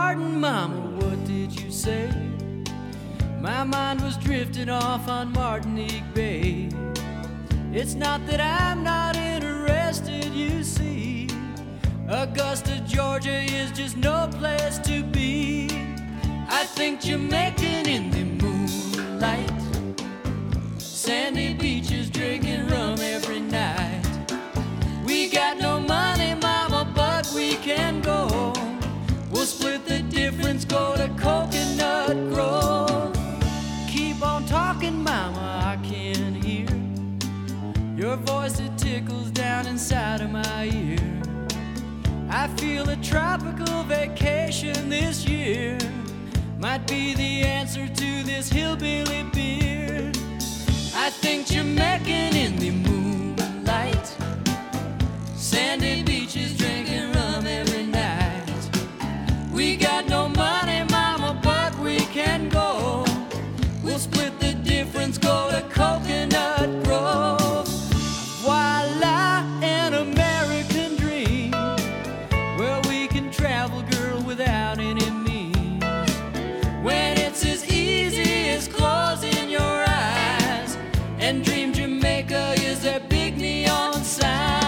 pardon, Mama, what did you say? My mind was drifting off on Martinique Bay. It's not that I'm not interested, you see. Augusta, Georgia is just no place to be. I think Jamaican in the moonlight, sandy beaches drinking rum every night. We got no money, Mama, but we can go. We'll split the difference, go to Coconut Grove. Keep on talking, Mama, I can hear your voice, it tickles down inside of my ear. I feel a tropical vacation this year might be the answer to this hillbilly beer. I think Jamaican in the moonlight, sandy beaches drinking rum every night. We got no money, Mama, but we can go. We'll split the difference, go to Coconut Grove. Voila, an American dream, where we can travel, girl, without any means. When it's as easy as closing your eyes and dream Jamaica is a big neon sign.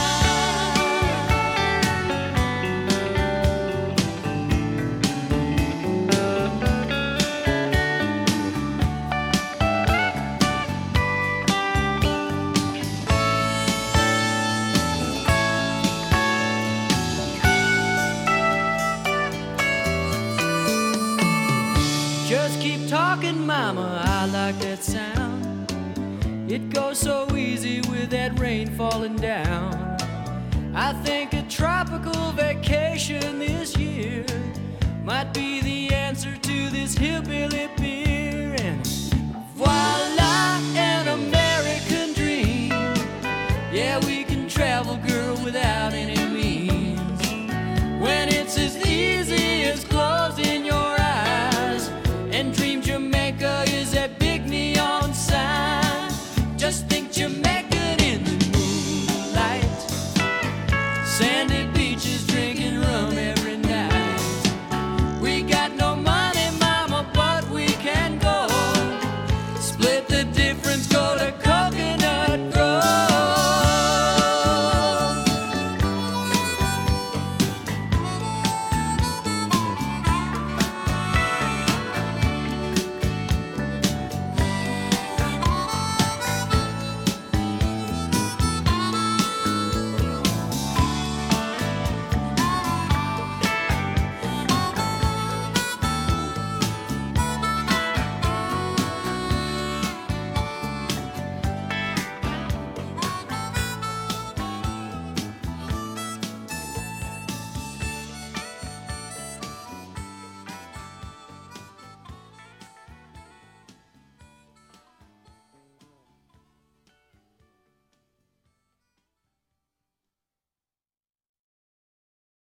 Just keep talking, Mama, I like that sound. It goes so easy with that rain falling down. I think a tropical vacation this year might be the answer to this hillbilly beer. And voila, an